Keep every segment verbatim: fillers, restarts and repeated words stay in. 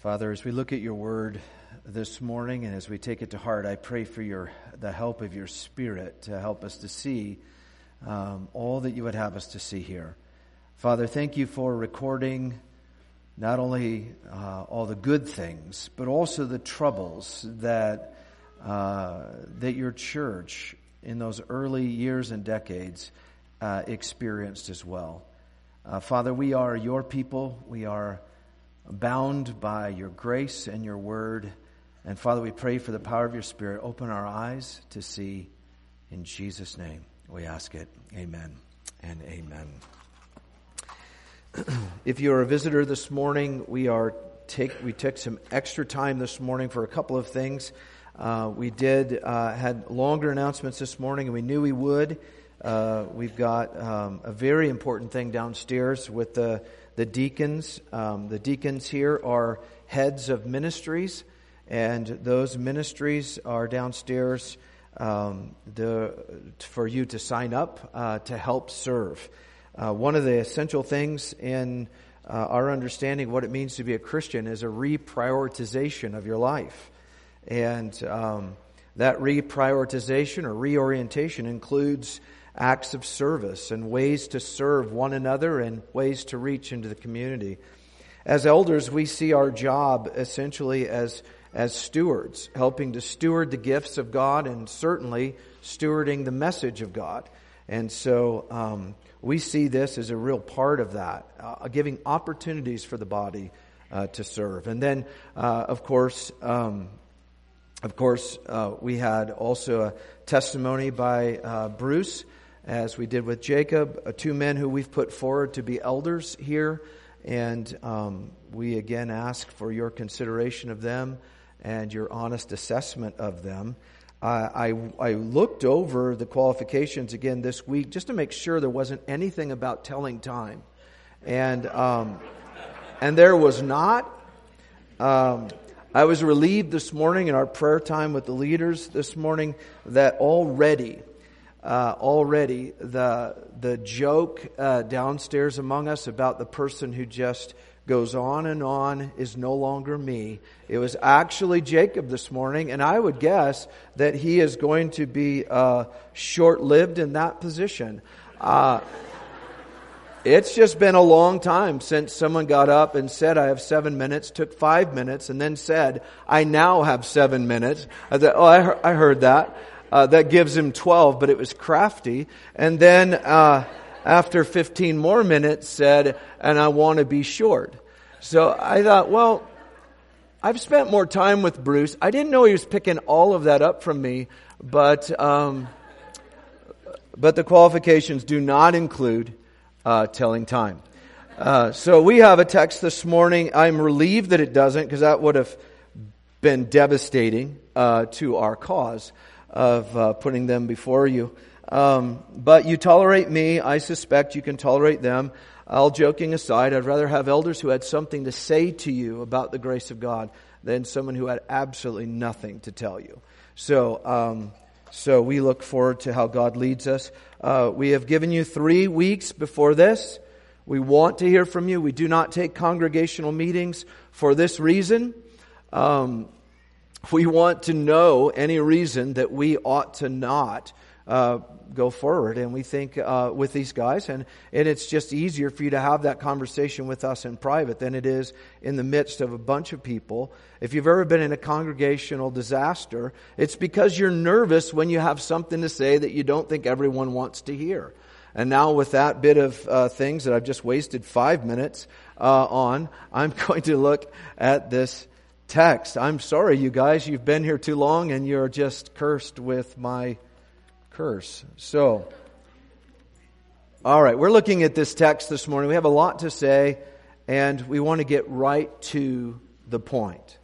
Father, as we look at your word this morning and as we take it to heart, I pray for your the help of your Spirit to help us to see um, all that you would have us to see here. Father, thank you for recording not only uh, all the good things, but also the troubles that uh, that your church in those early years and decades uh, experienced as well. Uh, Father, we are your people. We are bound by your grace and your word. And Father, we pray for the power of your Spirit. Open our eyes to see. In Jesus' name, we ask it. Amen and amen. If you're a visitor this morning, we are take we took some extra time this morning for a couple of things. Uh, we did uh, had longer announcements this morning, and we knew we would. Uh, we've got um, a very important thing downstairs with the the deacons. Um, the deacons here are heads of ministries, and those ministries are downstairs um, the, for you to sign up uh, to help serve. Uh, one of the essential things in uh, our understanding of what it means to be a Christian is a reprioritization of your life. And um, that reprioritization or reorientation includes acts of service and ways to serve one another and ways to reach into the community. As elders, we see our job essentially as as stewards, helping to steward the gifts of God and certainly stewarding the message of God. And so um, we see this as a real part of that, uh, giving opportunities for the body uh, to serve. And then, uh, of course, um, of course, uh, we had also a testimony by uh, Bruce, as we did with Jacob, uh, two men who we've put forward to be elders here. And um, we again ask for your consideration of them and your honest assessment of them. Uh, I, I looked over the qualifications again this week just to make sure there wasn't anything about telling time. And um, and there was not. Um, I was relieved this morning in our prayer time with the leaders this morning that already, uh, already the the joke uh, downstairs among us about the person who just goes on and on is no longer me. It was actually Jacob this morning, and I would guess that he is going to be uh, short-lived in that position. Uh, it's just been a long time since someone got up and said, I have seven minutes, took five minutes, and then said, I now have seven minutes. I thought, oh, I, he- I heard that. Uh, that gives him twelve, but it was crafty. And then uh, after fifteen more minutes said, and I want to be short. So I thought, well, I've spent more time with Bruce. I didn't know he was picking all of that up from me, but um, but the qualifications do not include uh, telling time. Uh, so we have a text this morning. I'm relieved that it doesn't, because that would have been devastating uh, to our cause of uh, putting them before you. Um, but you tolerate me. I suspect you can tolerate them. All joking aside, I'd rather have elders who had something to say to you about the grace of God than someone who had absolutely nothing to tell you. So, um, so we look forward to how God leads us. Uh, we have given you three weeks before this. We want to hear from you. We do not take congregational meetings for this reason. Um, we want to know any reason that we ought to not uh, go forward. And we think uh, with these guys, and, and it's just easier for you to have that conversation with us in private than it is in the midst of a bunch of people. If you've ever been in a congregational disaster, it's because you're nervous when you have something to say that you don't think everyone wants to hear. And now with that bit of uh, things that I've just wasted five minutes uh, on, I'm going to look at this text. I'm sorry, you guys, you've been here too long and you're just cursed with my curse. So, all right, we're looking at this text this morning. We have a lot to say, and we want to get right to the point.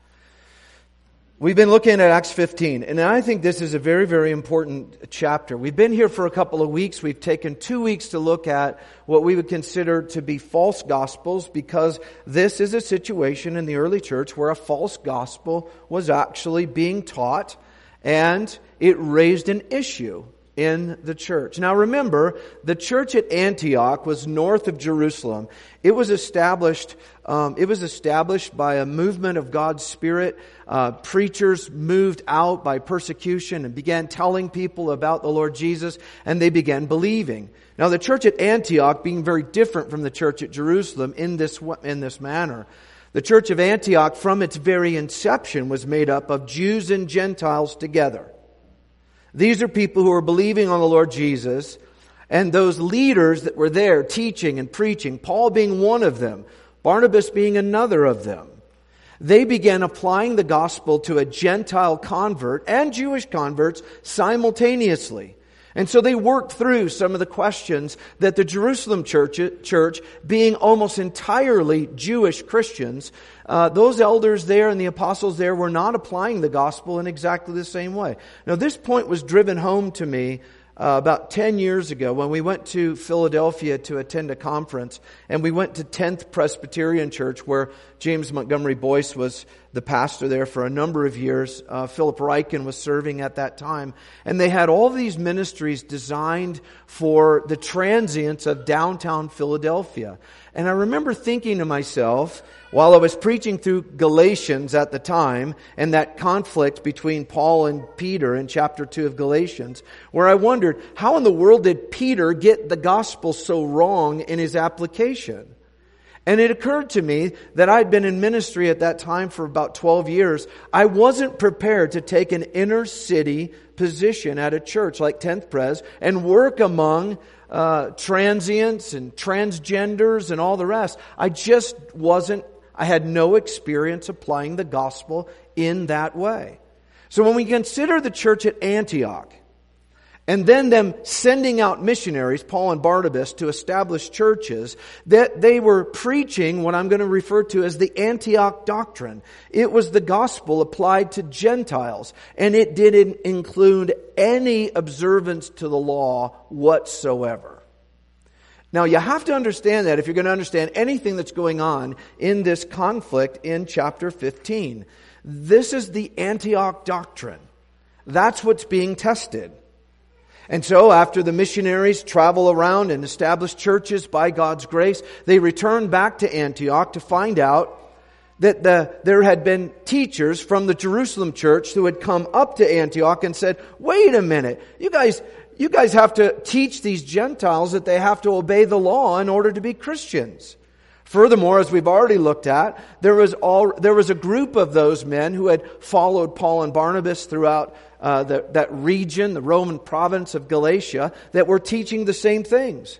We've been looking at Acts fifteen, and I think this is a very, very important chapter. We've been here for a couple of weeks. We've taken two weeks to look at what we would consider to be false gospels, because this is a situation in the early church where a false gospel was actually being taught, and it raised an issue in the church. Now remember, the church at Antioch was north of Jerusalem. It was established, um, it was established by a movement of God's Spirit. Uh, preachers moved out by persecution and began telling people about the Lord Jesus, and they began believing. Now the church at Antioch, being very different from the church at Jerusalem in this in this manner, the church of Antioch from its very inception was made up of Jews and Gentiles together. These are people who are believing on the Lord Jesus, and those leaders that were there teaching and preaching, Paul being one of them, Barnabas being another of them, they began applying the gospel to a Gentile convert and Jewish converts simultaneously. And so they worked through some of the questions that the Jerusalem church, church being almost entirely Jewish Christians, uh, those elders there and the apostles there were not applying the gospel in exactly the same way. Now this point was driven home to me uh, about ten years ago when we went to Philadelphia to attend a conference, and we went to tenth Presbyterian Church where James Montgomery Boyce was the pastor there for a number of years. Uh, Philip Ryken was serving at that time. And they had all these ministries designed for the transients of downtown Philadelphia. And I remember thinking to myself, while I was preaching through Galatians at the time, and that conflict between Paul and Peter in chapter two of Galatians, where I wondered, how in the world did Peter get the gospel so wrong in his application? And it occurred to me that I'd been in ministry at that time for about twelve years. I wasn't prepared to take an inner city position at a church like tenth Pres and work among uh, transients and transgenders and all the rest. I just wasn't, I had no experience applying the gospel in that way. So when we consider the church at Antioch, and then them sending out missionaries, Paul and Barnabas, to establish churches, that they were preaching what I'm going to refer to as the Antioch doctrine. It was the gospel applied to Gentiles, and it didn't include any observance to the law whatsoever. Now you have to understand that if you're going to understand anything that's going on in this conflict in chapter fifteen. This is the Antioch doctrine. That's what's being tested. And so after the missionaries travel around and establish churches by God's grace, they return back to Antioch to find out that the, there had been teachers from the Jerusalem church who had come up to Antioch and said, wait a minute, you guys, you guys have to teach these Gentiles that they have to obey the law in order to be Christians. Furthermore, as we've already looked at, there was all, there was a group of those men who had followed Paul and Barnabas throughout uh, the, that region, the Roman province of Galatia, that were teaching the same things.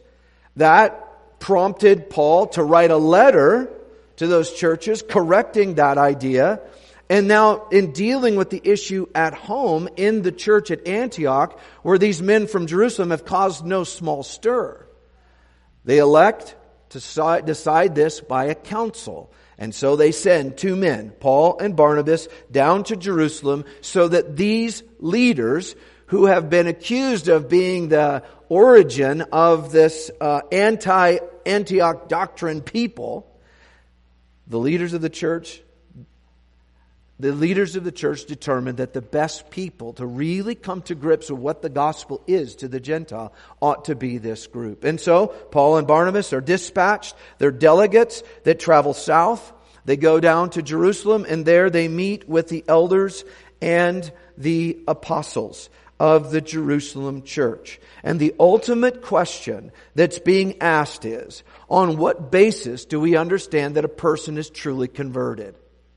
That prompted Paul to write a letter to those churches correcting that idea. And now in dealing with the issue at home in the church at Antioch, where these men from Jerusalem have caused no small stir, they elect to decide this by a council. And so they send two men, Paul and Barnabas, down to Jerusalem so that these leaders who have been accused of being the origin of this uh, anti-Antioch doctrine people, the leaders of the church, the leaders of the church determined that the best people to really come to grips with what the gospel is to the Gentile ought to be this group. And so Paul and Barnabas are dispatched. They're delegates that travel south. They go down to Jerusalem, and there they meet with the elders and the apostles of the Jerusalem church. And the ultimate question that's being asked is, on what basis do we understand that a person is truly converted?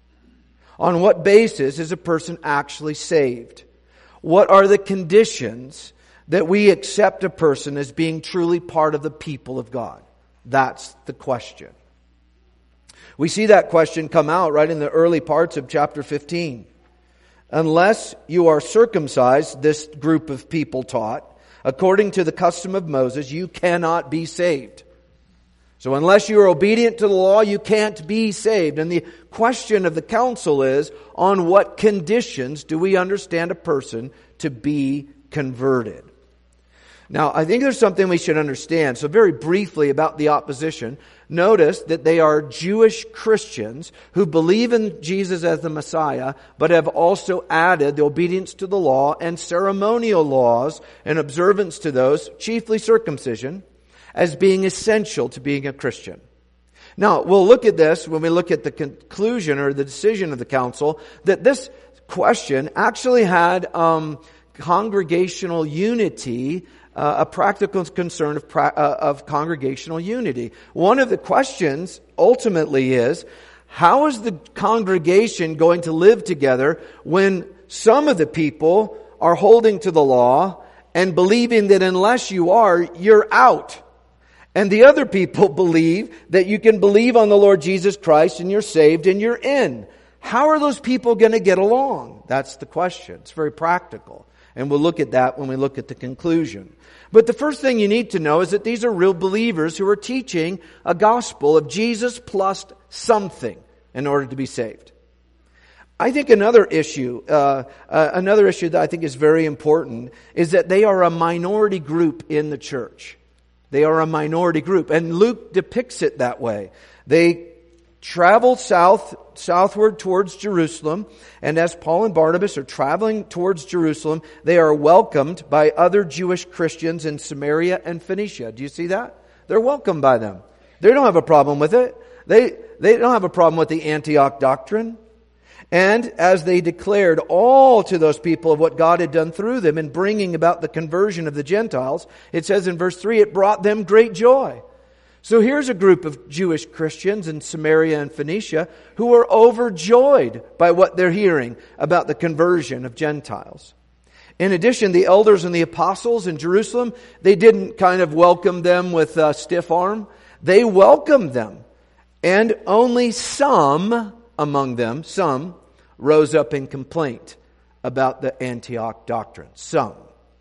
On what basis is a person actually saved? What are the conditions that we accept a person as being truly part of the people of God? That's the question. We see that question come out right in the early parts of chapter fifteen. Unless you are circumcised, this group of people taught, according to the custom of Moses, you cannot be saved. So unless you are obedient to the law, you can't be saved. And the question of the council is, on what conditions do we understand a person to be converted? Now, I think there's something we should understand. So very briefly about the opposition, notice that they are Jewish Christians who believe in Jesus as the Messiah, but have also added the obedience to the law and ceremonial laws and observance to those, chiefly circumcision, as being essential to being a Christian. Now, we'll look at this when we look at the conclusion or the decision of the council, that this question actually had um, congregational unity, uh, a practical concern of, pra- uh, of congregational unity. One of the questions ultimately is, how is the congregation going to live together when some of the people are holding to the law and believing that unless you are, you're out? And the other people believe that you can believe on the Lord Jesus Christ and you're saved and you're in. How are those people going to get along? That's the question. It's very practical. And we'll look at that when we look at the conclusion. But the first thing you need to know is that these are real believers who are teaching a gospel of Jesus plus something in order to be saved. I think another issue, uh, uh, another issue that I think is very important is that they are a minority group in the church. They are a minority group, and Luke depicts it that way. They travel south, southward towards Jerusalem, and as Paul and Barnabas are traveling towards Jerusalem, they are welcomed by other Jewish Christians in Samaria and Phoenicia. Do you see that? They're welcomed by them. They don't have a problem with it. They, they don't have a problem with the Antioch doctrine. And as they declared all to those people of what God had done through them in bringing about the conversion of the Gentiles, it says in verse three, it brought them great joy. So here's a group of Jewish Christians in Samaria and Phoenicia who are overjoyed by what they're hearing about the conversion of Gentiles. In addition, the elders and the apostles in Jerusalem, they didn't kind of welcome them with a stiff arm. They welcomed them. And only some among them, some, rose up in complaint about the Antioch doctrine. Some.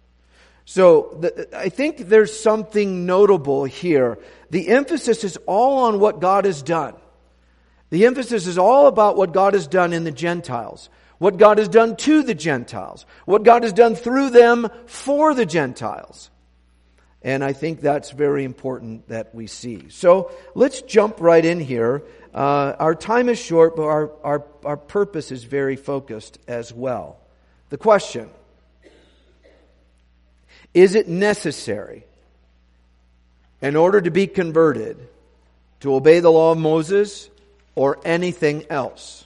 So the, I think there's something notable here. The emphasis is all on what God has done. The emphasis is all about what God has done in the Gentiles. What God has done to the Gentiles. What God has done through them for the Gentiles. And I think that's very important that we see. So let's jump right in here. Uh, our time is short, but our, our, our purpose is very focused as well. The question, is it necessary in order to be converted to obey the law of Moses or anything else?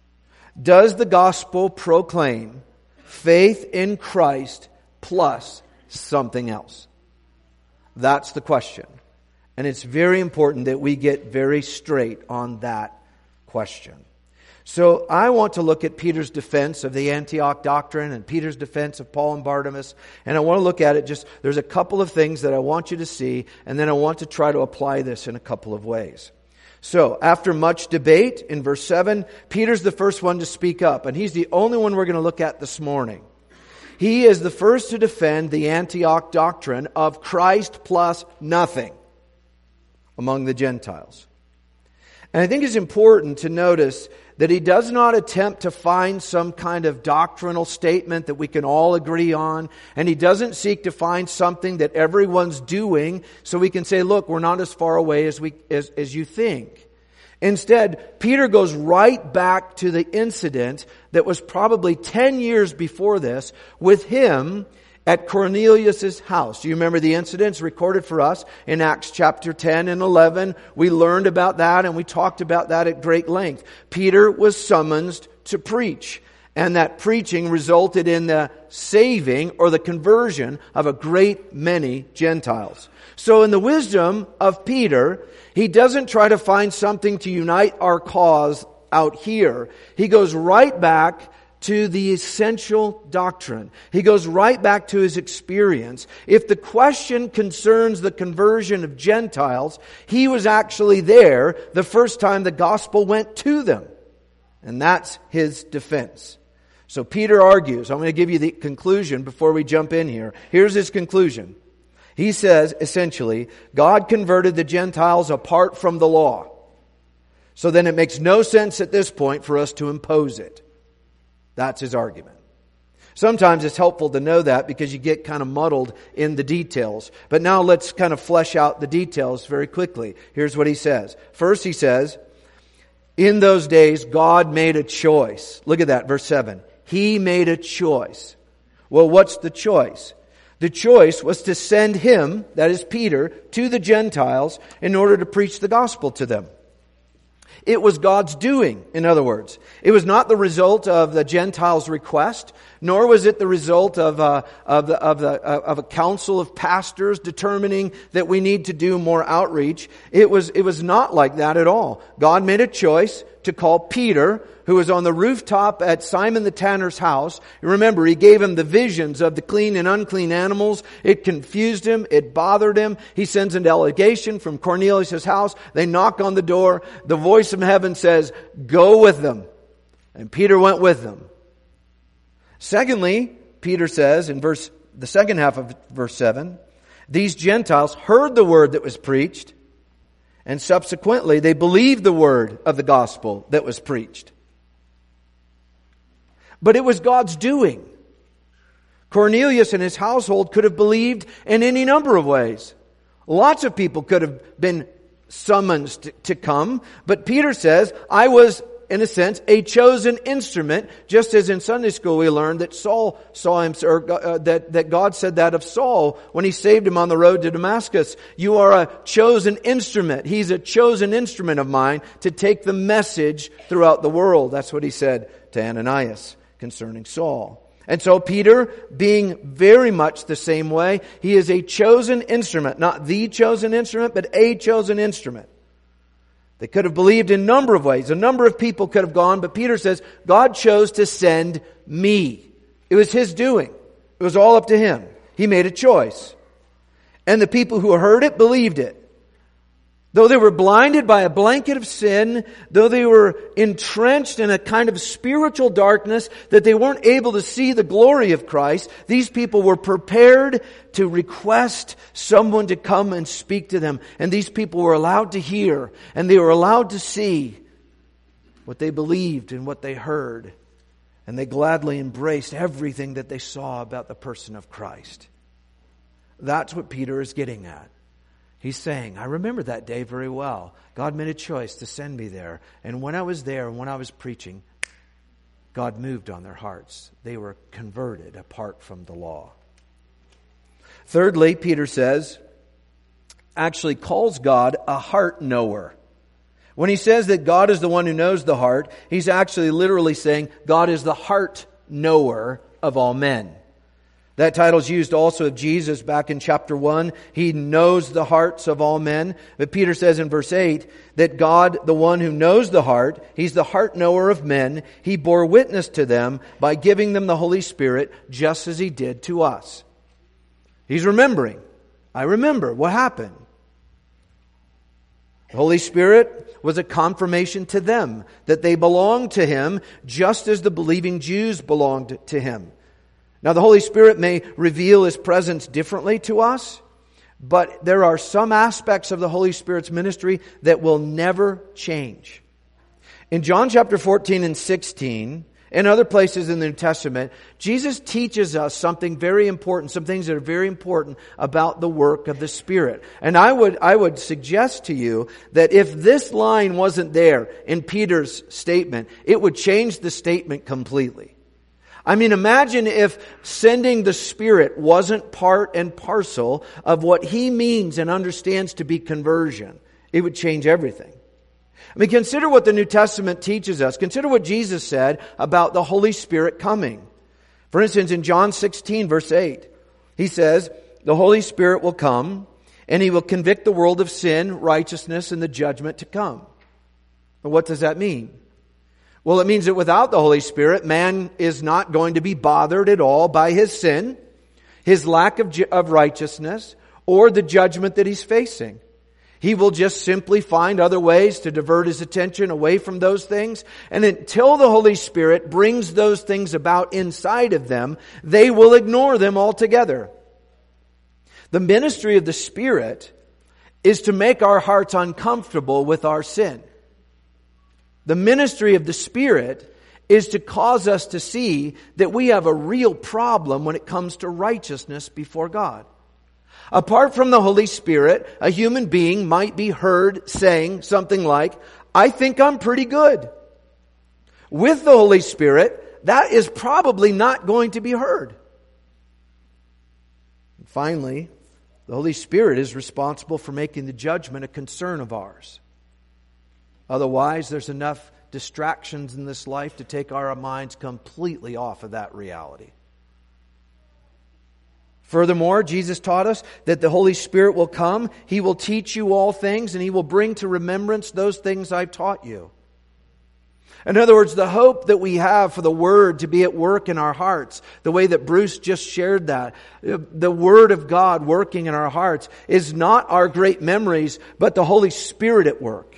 Does the gospel proclaim faith in Christ plus something else? That's the question. And it's very important that we get very straight on that question. So I want to look at Peter's defense of the Antioch doctrine and Peter's defense of Paul and Barnabas. And I want to look at it just, there's a couple of things that I want you to see, and then I want to try to apply this in a couple of ways. So after much debate, in verse seven, Peter's the first one to speak up, and he's the only one we're going to look at this morning. He is the first to defend the Antioch doctrine of Christ plus nothing among the Gentiles. And I think it's important to notice that he does not attempt to find some kind of doctrinal statement that we can all agree on. And he doesn't seek to find something that everyone's doing so we can say, look, we're not as far away as we as, as you think. Instead, Peter goes right back to the incident that was probably ten years before this with him at Cornelius' house. Do you remember the incidents recorded for us in Acts chapter ten and eleven? We learned about that and we talked about that at great length. Peter was summoned to preach, and that preaching resulted in the saving or the conversion of a great many Gentiles. So in the wisdom of Peter, he doesn't try to find something to unite our cause out here. He goes right back to the essential doctrine. He goes right back to his experience. If the question concerns the conversion of Gentiles, he was actually there the first time the gospel went to them. And that's his defense. So Peter argues. I'm going to give you the conclusion before we jump in here. Here's his conclusion. He says, essentially, God converted the Gentiles apart from the law. So then it makes no sense at this point for us to impose it. That's his argument. Sometimes it's helpful to know that because you get kind of muddled in the details. But now let's kind of flesh out the details very quickly. Here's what he says. First he says, in those days God made a choice. Look at that, verse seven. He made a choice. Well, what's the choice? The choice was to send him, that is Peter, to the Gentiles in order to preach the gospel to them. It was God's doing, in other words. It was not the result of the Gentiles' request, nor was it the result of a, of, the, of, the, of a council of pastors determining that we need to do more outreach. It was, it was not like that at all. God made a choice to call Peter, who was on the rooftop at Simon the tanner's house. Remember, he gave him the visions of the clean and unclean animals. It confused him. It bothered him. He sends a delegation from Cornelius' house. They knock on the door. The voice from heaven says, go with them. And Peter went with them. Secondly, Peter says in verse, the second half of verse seven, these Gentiles heard the word that was preached, and subsequently they believed the word of the gospel that was preached. But it was God's doing. Cornelius and his household could have believed in any number of ways. Lots of people could have been summoned to, to come. But Peter says, I was, in a sense, a chosen instrument, just as in Sunday school we learned that Saul saw him, or uh, that, that God said that of Saul when he saved him on the road to Damascus. You are a chosen instrument. He's a chosen instrument of mine to take the message throughout the world. That's what he said to Ananias concerning Saul. And so Peter, being very much the same way, he is a chosen instrument. Not the chosen instrument, but a chosen instrument. They could have believed in a number of ways. A number of people could have gone, but Peter says, God chose to send me. It was His doing. It was all up to Him. He made a choice. And the people who heard it believed it. Though they were blinded by a blanket of sin, though they were entrenched in a kind of spiritual darkness that they weren't able to see the glory of Christ, these people were prepared to request someone to come and speak to them. And these people were allowed to hear, and they were allowed to see what they believed and what they heard. And they gladly embraced everything that they saw about the person of Christ. That's what Peter is getting at. He's saying, I remember that day very well. God made a choice to send me there. And when I was there, and when I was preaching, God moved on their hearts. They were converted apart from the law. Thirdly, Peter says, actually calls God a heart knower. When he says that God is the one who knows the heart, he's actually literally saying God is the heart knower of all men. That title is used also of Jesus back in chapter one. He knows the hearts of all men. But Peter says in verse eight that God, the one who knows the heart, He's the heart knower of men. He bore witness to them by giving them the Holy Spirit just as He did to us. He's remembering. I remember what happened. The Holy Spirit was a confirmation to them that they belonged to Him just as the believing Jews belonged to Him. Now, the Holy Spirit may reveal His presence differently to us, but there are some aspects of the Holy Spirit's ministry that will never change. In John chapter fourteen and sixteen, and other places in the New Testament, Jesus teaches us something very important, some things that are very important about the work of the Spirit. And I would, I would suggest to you that if this line wasn't there in Peter's statement, it would change the statement completely. I mean, imagine if sending the Spirit wasn't part and parcel of what He means and understands to be conversion. It would change everything. I mean, consider what the New Testament teaches us. Consider what Jesus said about the Holy Spirit coming. For instance, in John sixteen, verse eight, He says, the Holy Spirit will come and He will convict the world of sin, righteousness, and the judgment to come. And what does that mean? Well, it means that without the Holy Spirit, man is not going to be bothered at all by his sin, his lack of, of righteousness, or the judgment that he's facing. He will just simply find other ways to divert his attention away from those things. And until the Holy Spirit brings those things about inside of them, they will ignore them altogether. The ministry of the Spirit is to make our hearts uncomfortable with our sin. The ministry of the Spirit is to cause us to see that we have a real problem when it comes to righteousness before God. Apart from the Holy Spirit, a human being might be heard saying something like, I think I'm pretty good. With the Holy Spirit, that is probably not going to be heard. And finally, the Holy Spirit is responsible for making the judgment a concern of ours. Otherwise, there's enough distractions in this life to take our minds completely off of that reality. Furthermore, Jesus taught us that the Holy Spirit will come. He will teach you all things, and He will bring to remembrance those things I've taught you. In other words, the hope that we have for the Word to be at work in our hearts, the way that Bruce just shared that, the Word of God working in our hearts is not our great memories, but the Holy Spirit at work.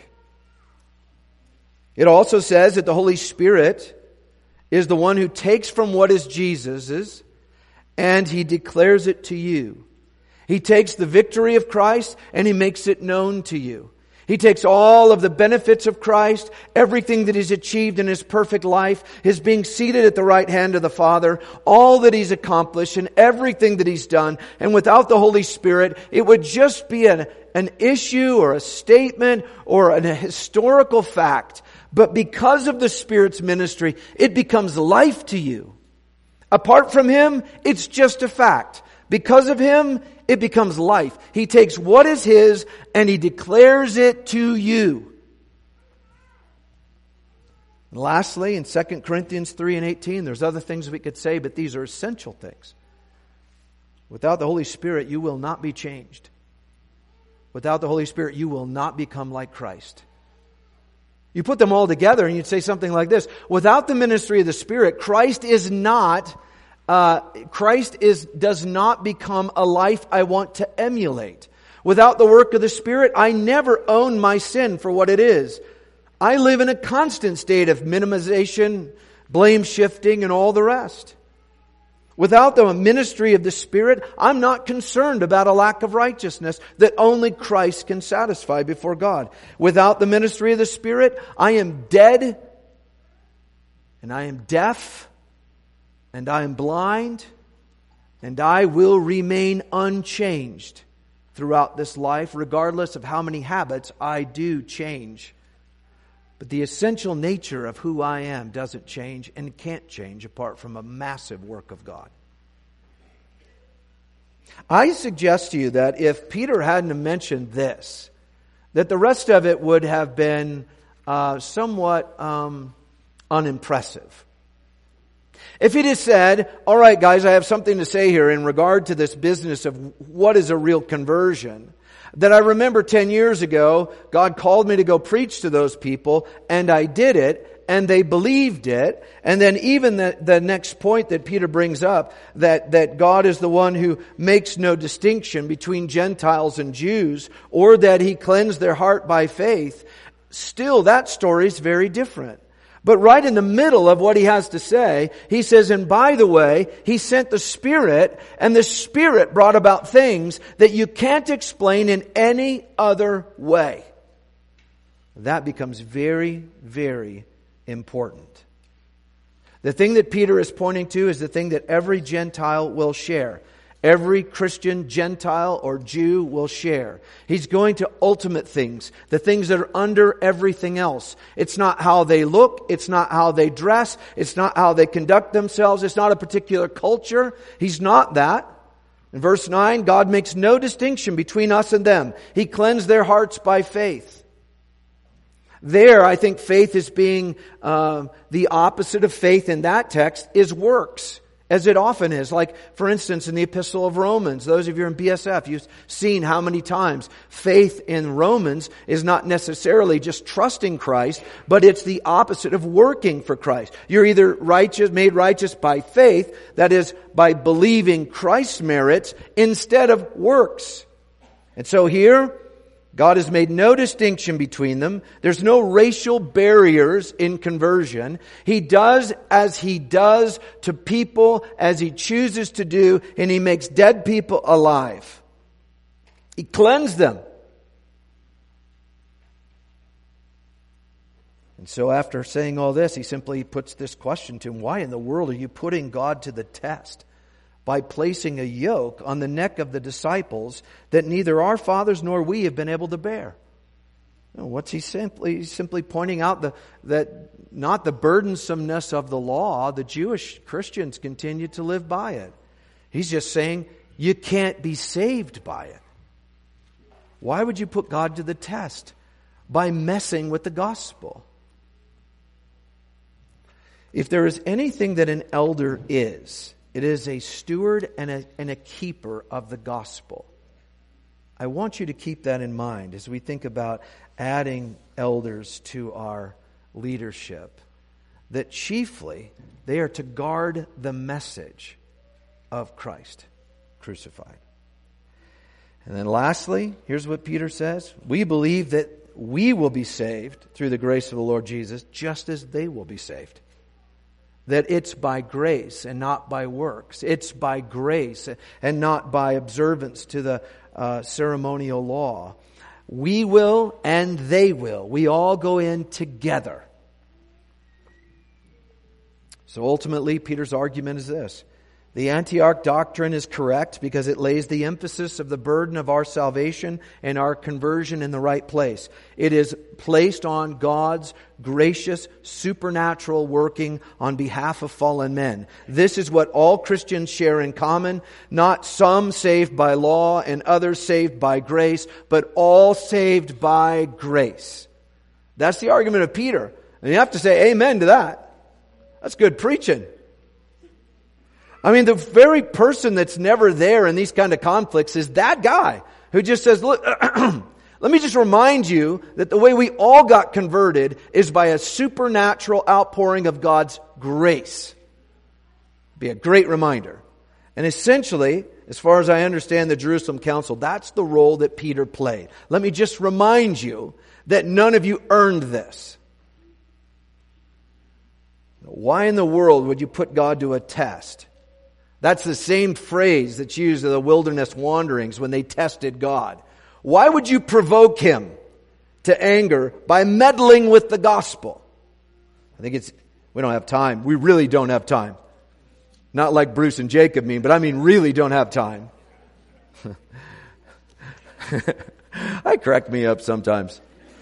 It also says that the Holy Spirit is the one who takes from what is Jesus's and He declares it to you. He takes the victory of Christ and He makes it known to you. He takes all of the benefits of Christ, everything that He's achieved in His perfect life, His being seated at the right hand of the Father, all that He's accomplished and everything that He's done. And without the Holy Spirit, it would just be an, an issue or a statement or an, a historical fact. But because of the Spirit's ministry, it becomes life to you. Apart from Him, it's just a fact. Because of Him, it becomes life. He takes what is His and He declares it to you. And lastly, in Second Corinthians three and eighteen, there's other things we could say, but these are essential things. Without the Holy Spirit, you will not be changed. Without the Holy Spirit, you will not become like Christ. You put them all together and you'd say something like this. Without the ministry of the Spirit, Christ is not, uh, Christ is, does not become a life I want to emulate. Without the work of the Spirit, I never own my sin for what it is. I live in a constant state of minimization, blame shifting, and all the rest. Without the ministry of the Spirit, I'm not concerned about a lack of righteousness that only Christ can satisfy before God. Without the ministry of the Spirit, I am dead, and I am deaf, and I am blind, and I will remain unchanged throughout this life, regardless of how many habits I do change. But the essential nature of who I am doesn't change and can't change apart from a massive work of God. I suggest to you that if Peter hadn't mentioned this, that the rest of it would have been uh, somewhat um, unimpressive. If he'd have said, all right guys, I have something to say here in regard to this business of what is a real conversion, that I remember ten years ago, God called me to go preach to those people, and I did it, and they believed it. And then even the, the next point that Peter brings up, that, that God is the one who makes no distinction between Gentiles and Jews, or that He cleansed their heart by faith, still that story is very different. But right in the middle of what he has to say, he says, and by the way, He sent the Spirit, and the Spirit brought about things that you can't explain in any other way. That becomes very, very important. The thing that Peter is pointing to is the thing that every Gentile will share. Every Christian, Gentile, or Jew will share. He's going to ultimate things, the things that are under everything else. It's not how they look. It's not how they dress. It's not how they conduct themselves. It's not a particular culture. He's not that. In verse nine, God makes no distinction between us and them. He cleansed their hearts by faith. There, I think faith is being, uh, the opposite of faith in that text is works. As it often is. Like, for instance, in the Epistle of Romans, those of you in B S F, you've seen how many times faith in Romans is not necessarily just trusting Christ, but it's the opposite of working for Christ. You're either righteous, made righteous by faith, that is, by believing Christ's merits, instead of works. And so here, God has made no distinction between them. There's no racial barriers in conversion. He does as He does to people as He chooses to do, and He makes dead people alive. He cleansed them. And so after saying all this, he simply puts this question to him: why in the world are you putting God to the test by placing a yoke on the neck of the disciples that neither our fathers nor we have been able to bear? You know, what's he simply he's simply pointing out the, that not the burdensomeness of the law, the Jewish Christians continue to live by it. He's just saying you can't be saved by it. Why would you put God to the test by messing with the gospel? If there is anything that an elder is, it is a steward and a, and a keeper of the gospel. I want you to keep that in mind as we think about adding elders to our leadership. That chiefly they are to guard the message of Christ crucified. And then lastly, here's what Peter says: we believe that we will be saved through the grace of the Lord Jesus, just as they will be saved. That it's by grace and not by works. It's by grace and not by observance to the uh, ceremonial law. We will and they will. We all go in together. So ultimately, Peter's argument is this: the Antioch doctrine is correct because it lays the emphasis of the burden of our salvation and our conversion in the right place. It is placed on God's gracious, supernatural working on behalf of fallen men. This is what all Christians share in common. Not some saved by law and others saved by grace, but all saved by grace. That's the argument of Peter. And you have to say amen to that. That's good preaching. I mean, the very person that's never there in these kind of conflicts is that guy who just says, look, let me just remind you that the way we all got converted is by a supernatural outpouring of God's grace. Be a great reminder. And essentially, as far as I understand the Jerusalem Council, that's the role that Peter played. Let me just remind you that none of you earned this. Why in the world would you put God to a test? That's the same phrase that's used in the wilderness wanderings when they tested God. Why would you provoke Him to anger by meddling with the gospel? I think it's, we don't have time. We really don't have time. Not like Bruce and Jacob mean, but I mean really don't have time. I crack me up sometimes.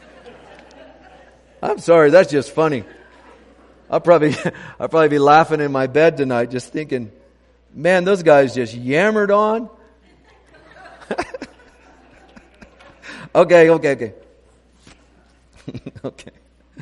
I'm sorry, that's just funny. I'll probably, I'll probably be laughing in my bed tonight just thinking, man, those guys just yammered on. okay, okay, okay. okay.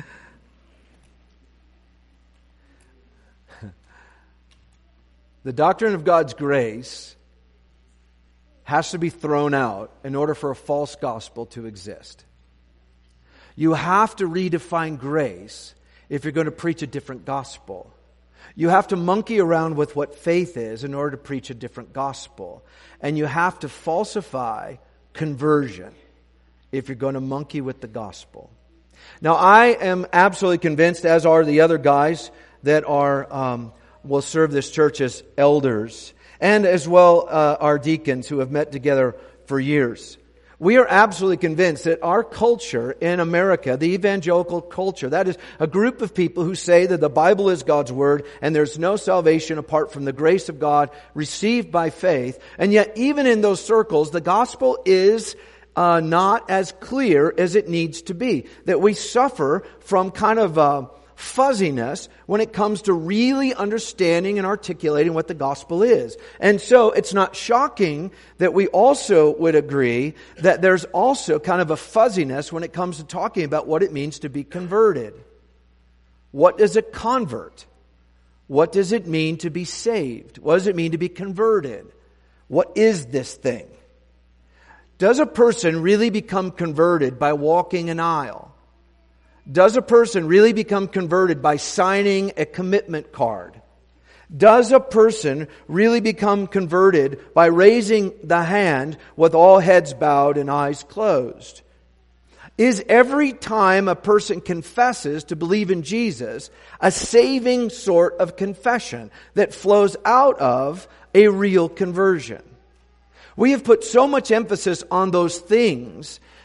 The doctrine of God's grace has to be thrown out in order for a false gospel to exist. You have to redefine grace if you're going to preach a different gospel. You have to monkey around with what faith is in order to preach a different gospel. And you have to falsify conversion if you're going to monkey with the gospel. Now, I am absolutely convinced, as are the other guys that are um, will serve this church as elders, and as well uh, our deacons who have met together for years. We are absolutely convinced that our culture in America, the evangelical culture, that is a group of people who say that the Bible is God's Word and there's no salvation apart from the grace of God received by faith. And yet even in those circles, the gospel is uh, not as clear as it needs to be. That we suffer from kind of uh, fuzziness when it comes to really understanding and articulating what the gospel is. And so it's not shocking that we also would agree that there's also kind of a fuzziness when it comes to talking about what it means to be converted. What does a convert? What does it mean to be saved? What does it mean to be converted? What is this thing? Does a person really become converted by walking an aisle? Does a person really become converted by signing a commitment card? Does a person really become converted by raising the hand with all heads bowed and eyes closed? Is every time a person confesses to believe in Jesus a saving sort of confession that flows out of a real conversion? We have put so much emphasis on those things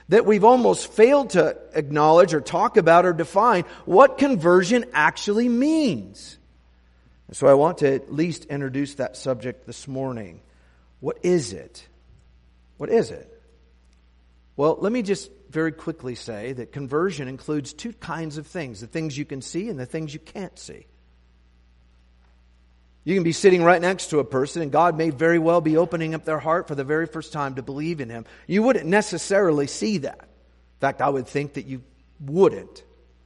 that we've almost failed to acknowledge or talk about or define what conversion actually means. So I want to at least introduce that subject this morning. What is it? What is it? Well, let me just very quickly say that conversion includes two kinds of things. The things you can see and the things you can't see. You can be sitting right next to a person and God may very well be opening up their heart for the very first time to believe in Him. You wouldn't necessarily see that. In fact, I would think that you wouldn't.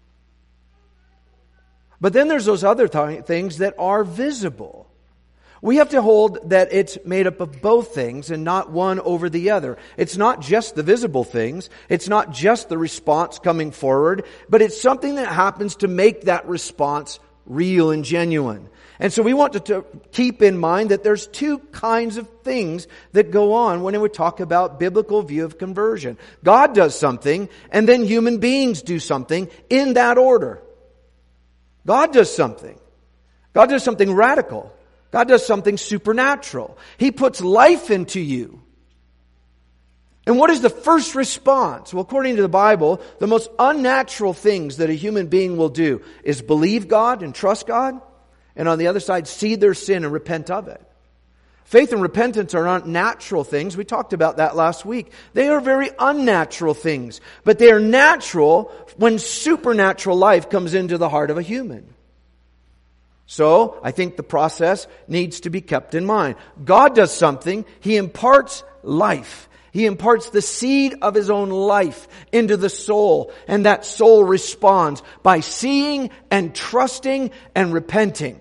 But then there's those other th- things that are visible. We have to hold that it's made up of both things and not one over the other. It's not just the visible things. It's not just the response coming forward, but it's something that happens to make that response real and genuine. And so we want to, to keep in mind that there's two kinds of things that go on when we talk about biblical view of conversion. God does something, and then human beings do something in that order. God does something. God does something radical. God does something supernatural. He puts life into you. And what is the first response? Well, according to the Bible, the most unnatural things that a human being will do is believe God and trust God, and on the other side, see their sin and repent of it. Faith and repentance are not natural things. We talked about that last week. They are very unnatural things, but they are natural when supernatural life comes into the heart of a human. So, I think the process needs to be kept in mind. God does something. He imparts life. He imparts the seed of His own life into the soul, and that soul responds by seeing and trusting and repenting.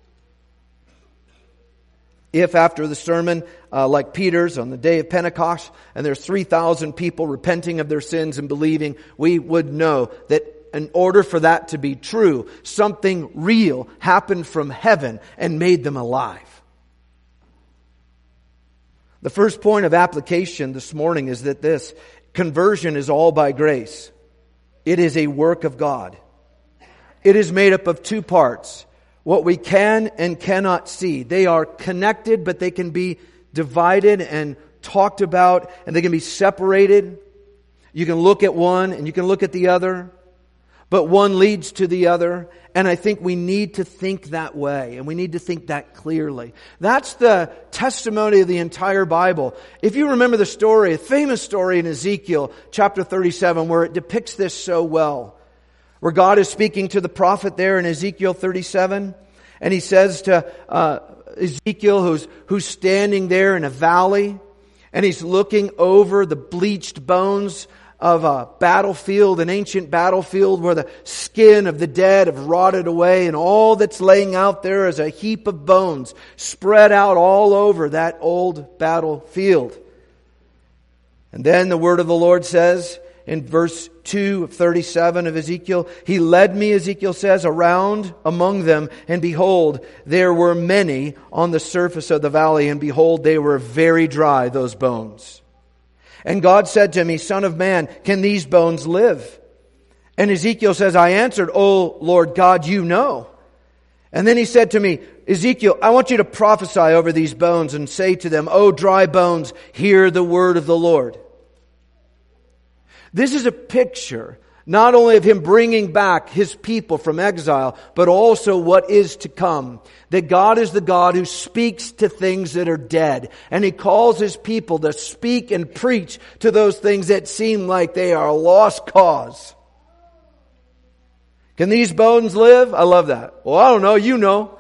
If after the sermon, uh, like Peter's on the day of Pentecost, and there's three thousand people repenting of their sins and believing, we would know that in order for that to be true, something real happened from heaven and made them alive. The first point of application this morning is that this conversion is all by grace. It is a work of God. It is made up of two parts. What we can and cannot see. They are connected, but they can be divided and talked about, and they can be separated. You can look at one and you can look at the other, but one leads to the other. And I think we need to think that way, and we need to think that clearly. That's the testimony of the entire Bible. If you remember the story, a famous story in Ezekiel chapter thirty-seven, where it depicts this so well, where God is speaking to the prophet there in Ezekiel thirty-seven, and He says to uh, Ezekiel, who's who's standing there in a valley, and he's looking over the bleached bones of a battlefield, an ancient battlefield where the skin of the dead have rotted away, and all that's laying out there is a heap of bones spread out all over that old battlefield. And then the word of the Lord says in verse two of thirty-seven of Ezekiel, He led me, Ezekiel says, around among them, and behold, there were many on the surface of the valley, and behold, they were very dry, those bones. And God said to me, Son of man, can these bones live? And Ezekiel says, I answered, O Lord God, you know. And then He said to me, Ezekiel, I want you to prophesy over these bones and say to them, O dry bones, hear the word of the Lord. This is a picture not only of Him bringing back His people from exile, but also what is to come. That God is the God who speaks to things that are dead. And He calls His people to speak and preach to those things that seem like they are a lost cause. Can these bones live? I love that. Well, I don't know. You know.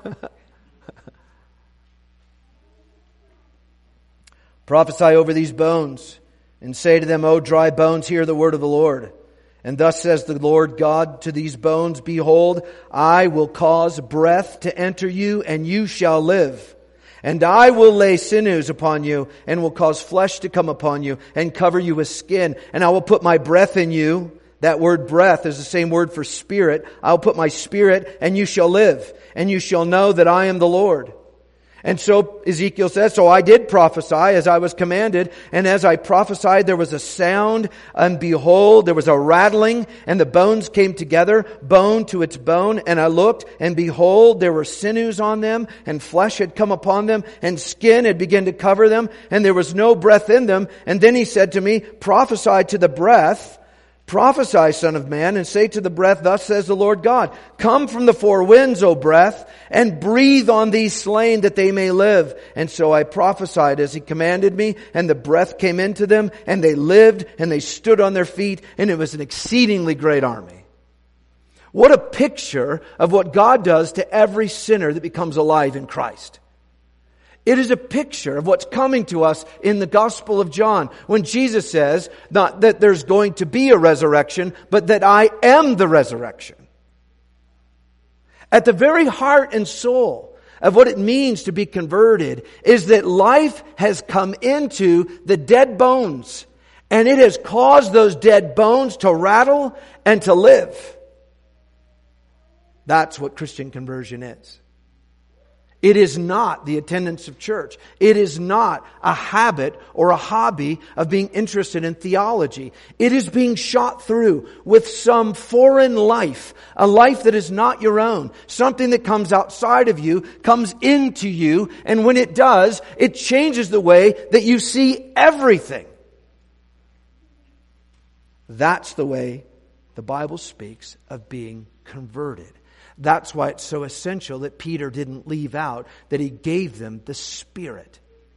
Prophesy over these bones and say to them, O dry bones, hear the word of the Lord. And thus says the Lord God to these bones, Behold, I will cause breath to enter you, and you shall live. And I will lay sinews upon you, and will cause flesh to come upon you, and cover you with skin. And I will put my breath in you. That word breath is the same word for spirit. I will put my spirit, and you shall live. And you shall know that I am the Lord. And so Ezekiel says, so I did prophesy as I was commanded, and as I prophesied there was a sound, and behold, there was a rattling, and the bones came together, bone to its bone, and I looked, and behold, there were sinews on them, and flesh had come upon them, and skin had begun to cover them, and there was no breath in them. And then he said to me, prophesy to the breath, prophesy, son of man, and say to the breath, thus says the Lord God, come from the four winds, O breath, and breathe on these slain that they may live. And so I prophesied as he commanded me, and the breath came into them, and they lived, and they stood on their feet, and it was an exceedingly great army. What a picture of what God does to every sinner that becomes alive in Christ. It is a picture of what's coming to us in the Gospel of John when Jesus says not that there's going to be a resurrection, but that I am the resurrection. At the very heart and soul of what it means to be converted is that life has come into the dead bones, and it has caused those dead bones to rattle and to live. That's what Christian conversion is. It is not the attendance of church. It is not a habit or a hobby of being interested in theology. It is being shot through with some foreign life, a life that is not your own. Something that comes outside of you, comes into you, and when it does, it changes the way that you see everything. That's the way the Bible speaks of being converted. That's why it's so essential that Peter didn't leave out that he gave them the Spirit.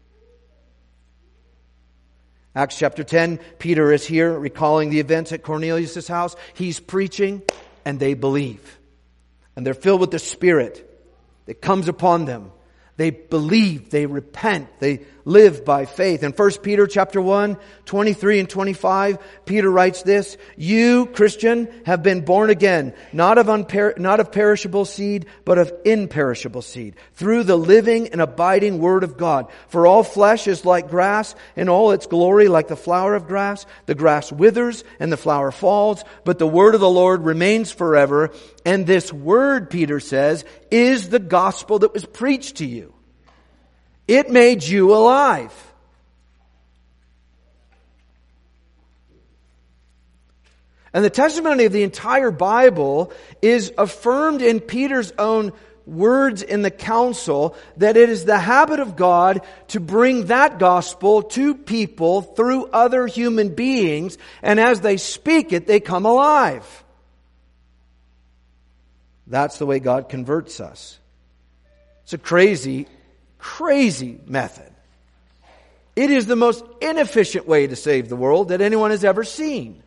Acts chapter ten, Peter is here recalling the events at Cornelius' house. He's preaching and they believe. And they're filled with the Spirit that comes upon them. They believe, they repent, they live by faith. In First Peter chapter one, twenty-three and twenty-five, Peter writes this, you, Christian, have been born again, not of unper- not of perishable seed, but of imperishable seed, through the living and abiding Word of God. For all flesh is like grass, and all its glory like the flower of grass. The grass withers, and the flower falls, but the Word of the Lord remains forever. And this Word, Peter says, is the gospel that was preached to you. It made you alive. And the testimony of the entire Bible is affirmed in Peter's own words in the council that it is the habit of God to bring that gospel to people through other human beings, and as they speak it, they come alive. That's the way God converts us. It's a crazy, crazy method. It is the most inefficient way to save the world that anyone has ever seen.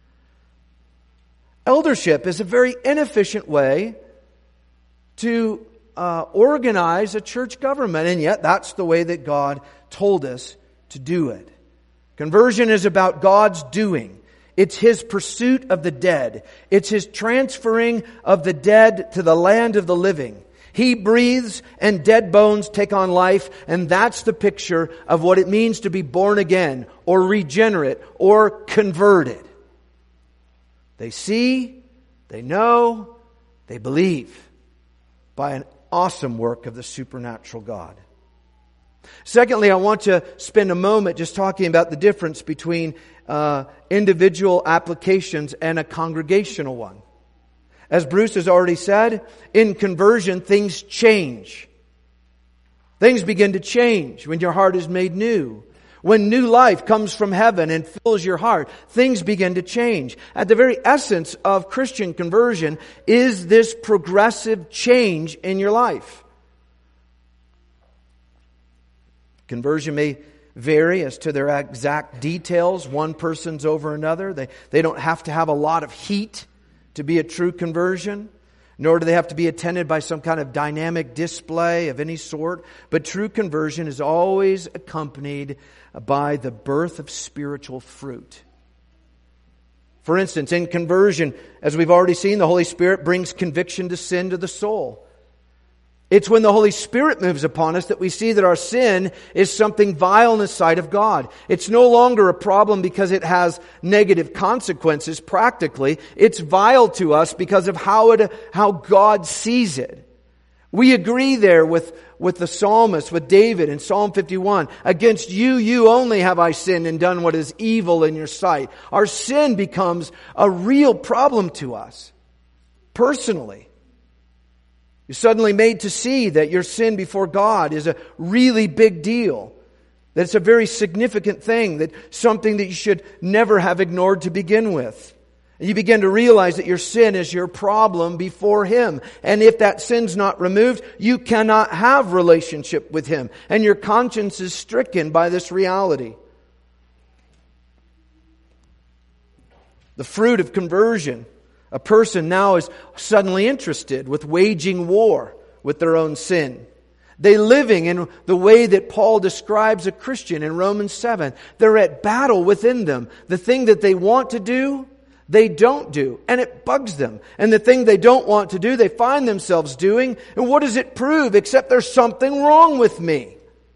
Eldership is a very inefficient way to uh, organize a church government, and yet that's the way that God told us to do it. Conversion is about God's doing. It's His pursuit of the dead. It's His transferring of the dead to the land of the living. He breathes and dead bones take on life, and that's the picture of what it means to be born again or regenerate or converted. They see, they know, they believe by an awesome work of the supernatural God. Secondly, I want to spend a moment just talking about the difference between uh, individual applications and a congregational one. As Bruce has already said, in conversion, things change. Things begin to change when your heart is made new. When new life comes from heaven and fills your heart, things begin to change. At the very essence of Christian conversion is this progressive change in your life. Conversion may vary as to their exact details. One person's over another. They, they don't have to have a lot of heat to be a true conversion, nor do they have to be attended by some kind of dynamic display of any sort. But true conversion is always accompanied by the birth of spiritual fruit. For instance, in conversion, as we've already seen, the Holy Spirit brings conviction to sin to the soul. It's when the Holy Spirit moves upon us that we see that our sin is something vile in the sight of God. It's no longer a problem because it has negative consequences practically. It's vile to us because of how it, how God sees it. We agree there with, with the psalmist, with David in Psalm fifty-one. Against you, you only have I sinned and done what is evil in your sight. Our sin becomes a real problem to us, personally. You're suddenly made to see that your sin before God is a really big deal. That it's a very significant thing, that something that you should never have ignored to begin with. And you begin to realize that your sin is your problem before Him. And if that sin's not removed, you cannot have relationship with Him. And your conscience is stricken by this reality. The fruit of conversion. A person now is suddenly interested with waging war with their own sin. They living in the way that Paul describes a Christian in Romans seven. They're at battle within them. The thing that they want to do, they don't do. And it bugs them. And the thing they don't want to do, they find themselves doing. And what does it prove except there's something wrong with me?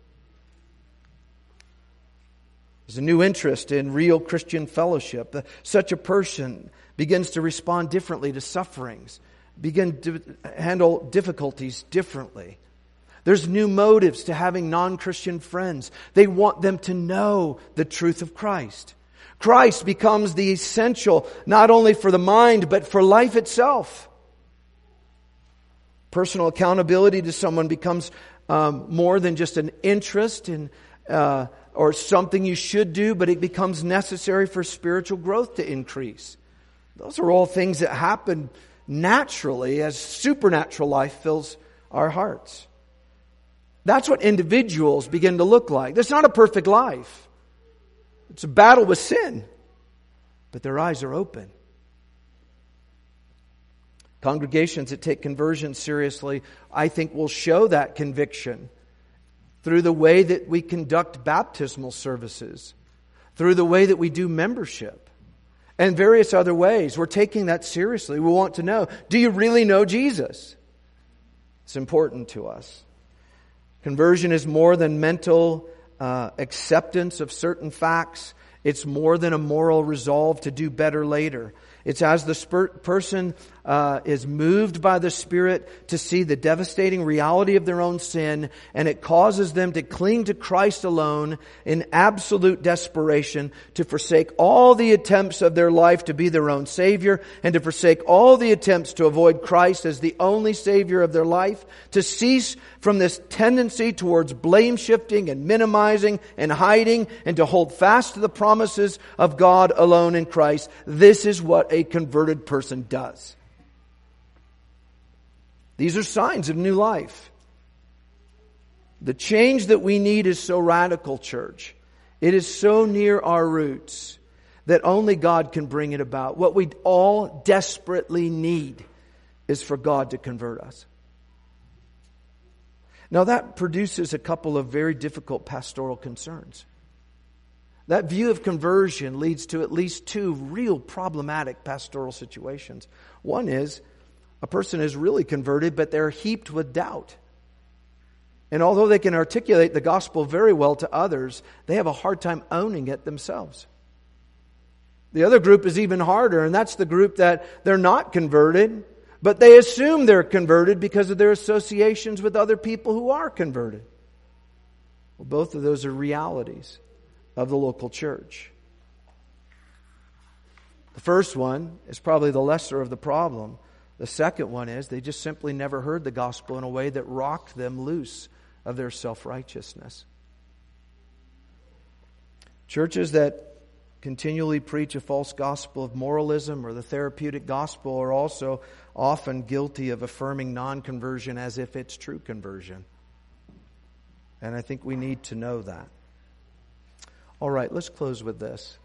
There's a new interest in real Christian fellowship. Such a person begins to respond differently to sufferings, begin to handle difficulties differently. There's new motives to having non-Christian friends. They want them to know the truth of Christ. Christ becomes the essential, not only for the mind, but for life itself. Personal accountability to someone becomes um, more than just an interest in uh, or something you should do, but it becomes necessary for spiritual growth to increase. Those are all things that happen naturally as supernatural life fills our hearts. That's what individuals begin to look like. That's not a perfect life. It's a battle with sin. But their eyes are open. Congregations that take conversion seriously, I think, will show that conviction through the way that we conduct baptismal services, through the way that we do membership, and various other ways. We're taking that seriously. We want to know, do you really know Jesus? It's important to us. Conversion is more than mental uh, acceptance of certain facts. It's more than a moral resolve to do better later. It's as the spir- person uh, is moved by the Spirit to see the devastating reality of their own sin, and it causes them to cling to Christ alone in absolute desperation, to forsake all the attempts of their life to be their own Savior, and to forsake all the attempts to avoid Christ as the only Savior of their life, to cease from this tendency towards blame shifting and minimizing and hiding, and to hold fast to the promises of God alone in Christ. This is what a converted person does. These are signs of new life. The change that we need is so radical, church. It is so near our roots that only God can bring it about. What we all desperately need is for God to convert us. Now that produces a couple of very difficult pastoral concerns. That view of conversion leads to at least two real problematic pastoral situations. One is a person is really converted, but they're heaped with doubt. And although they can articulate the gospel very well to others, they have a hard time owning it themselves. The other group is even harder, and that's the group that they're not converted, but they assume they're converted because of their associations with other people who are converted. Well, both of those are realities of the local church. The first one is probably the lesser of the problem. The second one is they just simply never heard the gospel in a way that rocked them loose of their self-righteousness. Churches that continually preach a false gospel of moralism or the therapeutic gospel are also often guilty of affirming non-conversion as if it's true conversion. And I think we need to know that. All right, let's close with this.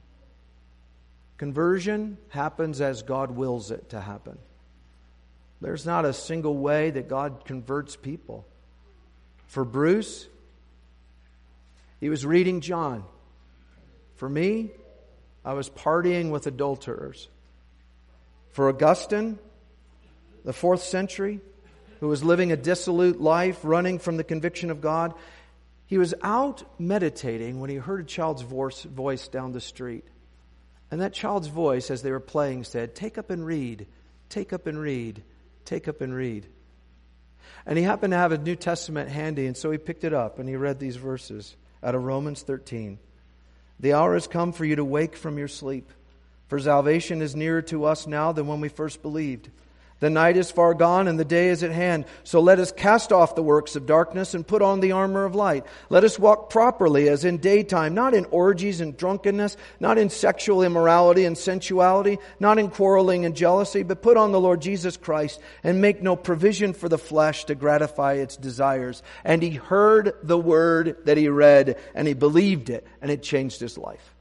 Conversion happens as God wills it to happen. There's not a single way that God converts people. For Bruce, he was reading John. For me, I was partying with adulterers. For Augustine, the fourth century, who was living a dissolute life, running from the conviction of God, he was out meditating when he heard a child's voice, voice down the street. And that child's voice, as they were playing, said, "Take up and read, take up and read, take up and read." And he happened to have a New Testament handy, and so he picked it up and he read these verses out of Romans thirteen. The hour has come for you to wake from your sleep, for salvation is nearer to us now than when we first believed. The night is far gone and the day is at hand. So let us cast off the works of darkness and put on the armor of light. Let us walk properly as in daytime, not in orgies and drunkenness, not in sexual immorality and sensuality, not in quarreling and jealousy, but put on the Lord Jesus Christ and make no provision for the flesh to gratify its desires. And he heard the word that he read and he believed it, and it changed his life.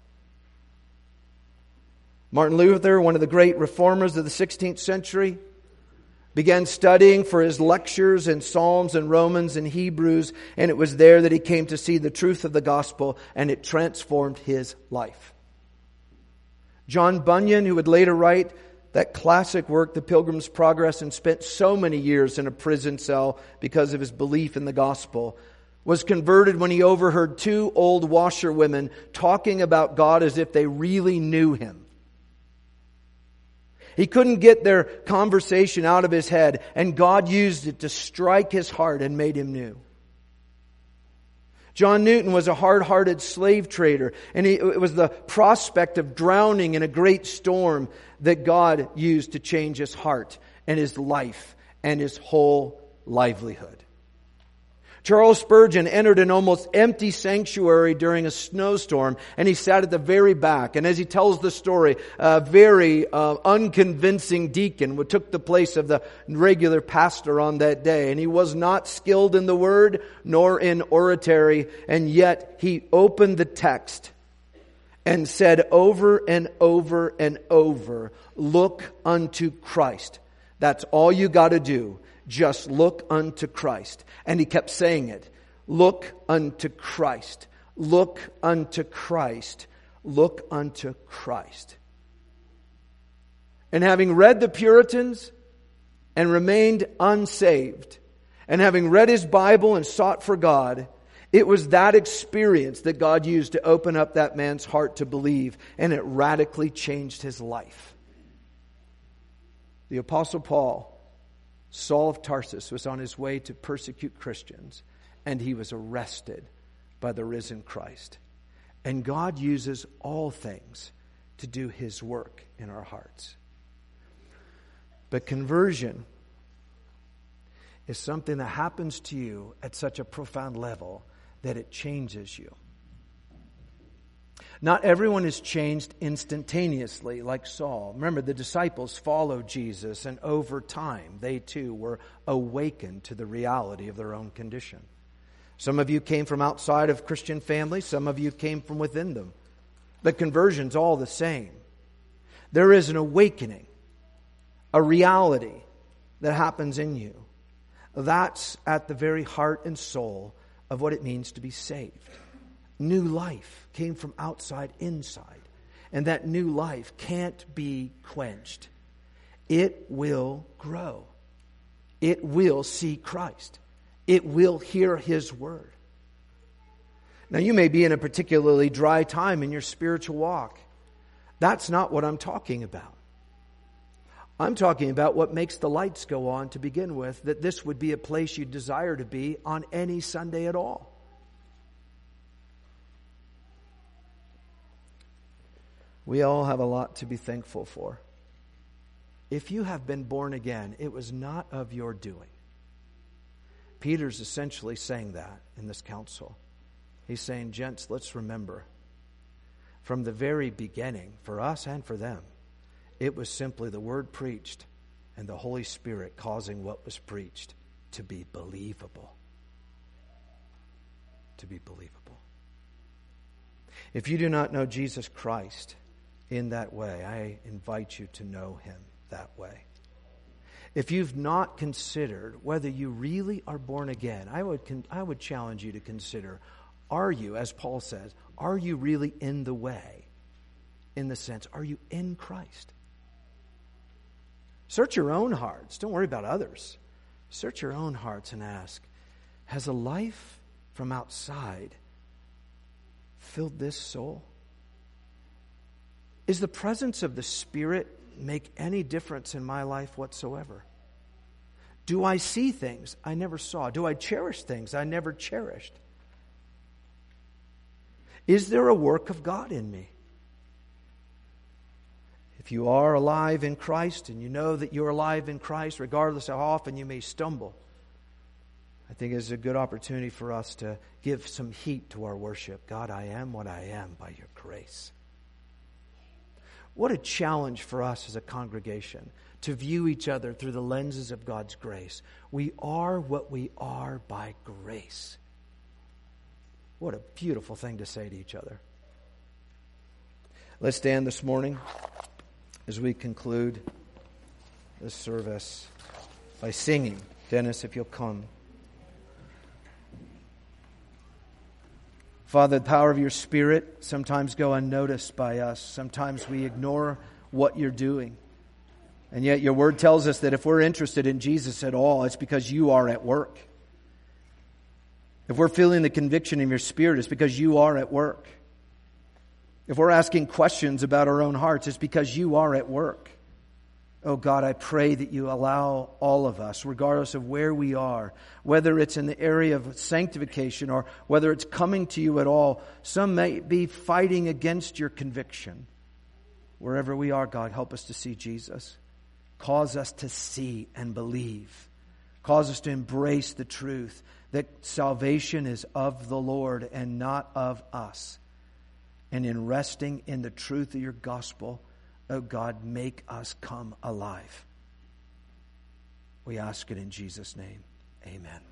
Martin Luther, one of the great reformers of the sixteenth century, began studying for his lectures in Psalms and Romans and Hebrews, and it was there that he came to see the truth of the gospel, and it transformed his life. John Bunyan, who would later write that classic work, The Pilgrim's Progress, and spent so many years in a prison cell because of his belief in the gospel, was converted when he overheard two old washerwomen talking about God as if they really knew him. He couldn't get their conversation out of his head, and God used it to strike his heart and made him new. John Newton was a hard-hearted slave trader, and he, it was the prospect of drowning in a great storm that God used to change his heart and his life and his whole livelihood. Charles Spurgeon entered an almost empty sanctuary during a snowstorm, and he sat at the very back. And as he tells the story, a very uh, unconvincing deacon took the place of the regular pastor on that day. And he was not skilled in the word nor in oratory, and yet he opened the text and said over and over and over, "Look unto Christ." That's all you got to do. Just look unto Christ. And he kept saying it. Look unto Christ. Look unto Christ. Look unto Christ. And having read the Puritans and remained unsaved, and having read his Bible and sought for God, it was that experience that God used to open up that man's heart to believe, and it radically changed his life. The Apostle Paul, Saul of Tarsus, was on his way to persecute Christians, and he was arrested by the risen Christ. And God uses all things to do his work in our hearts. But conversion is something that happens to you at such a profound level that it changes you. Not everyone is changed instantaneously like Saul. Remember, the disciples followed Jesus, and over time they too were awakened to the reality of their own condition. Some of you came from outside of Christian families. Some of you came from within them. But conversion's all the same. There is an awakening, a reality that happens in you. That's at the very heart and soul of what it means to be saved. New life came from outside inside. And that new life can't be quenched. It will grow. It will see Christ. It will hear His word. Now, you may be in a particularly dry time in your spiritual walk. That's not what I'm talking about. I'm talking about what makes the lights go on to begin with, that this would be a place you desire to be on any Sunday at all. We all have a lot to be thankful for. If you have been born again, it was not of your doing. Peter's essentially saying that in this counsel. He's saying, gents, let's remember, from the very beginning, for us and for them, it was simply the word preached and the Holy Spirit causing what was preached to be believable. To be believable. If you do not know Jesus Christ in that way, I invite you to know Him that way. If you've not considered whether you really are born again, I would con- I would challenge you to consider, are you, as Paul says, are you really in the way? In the sense, are you in Christ? Search your own hearts. Don't worry about others. Search your own hearts and ask, has a life from outside filled this soul? Is the presence of the Spirit make any difference in my life whatsoever? Do I see things I never saw? Do I cherish things I never cherished? Is there a work of God in me? If you are alive in Christ and you know that you're alive in Christ, regardless of how often you may stumble, I think it's a good opportunity for us to give some heat to our worship. God, I am what I am by your grace. What a challenge for us as a congregation to view each other through the lenses of God's grace. We are what we are by grace. What a beautiful thing to say to each other. Let's stand this morning as we conclude this service by singing. Dennis, if you'll come. Father, the power of your Spirit sometimes go unnoticed by us. Sometimes we ignore what you're doing. And yet your word tells us that if we're interested in Jesus at all, it's because you are at work. If we're feeling the conviction of your Spirit, it's because you are at work. If we're asking questions about our own hearts, it's because you are at work. Oh God, I pray that you allow all of us, regardless of where we are, whether it's in the area of sanctification or whether it's coming to you at all, some may be fighting against your conviction. Wherever we are, God, help us to see Jesus. Cause us to see and believe. Cause us to embrace the truth that salvation is of the Lord and not of us. And in resting in the truth of your gospel, oh God, make us come alive. We ask it in Jesus' name. Amen.